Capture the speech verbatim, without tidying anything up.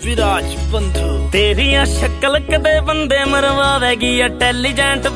विराज बंधु तेरिया शक्ल कदे बंदे मरवावेगी इंटेलिजेंट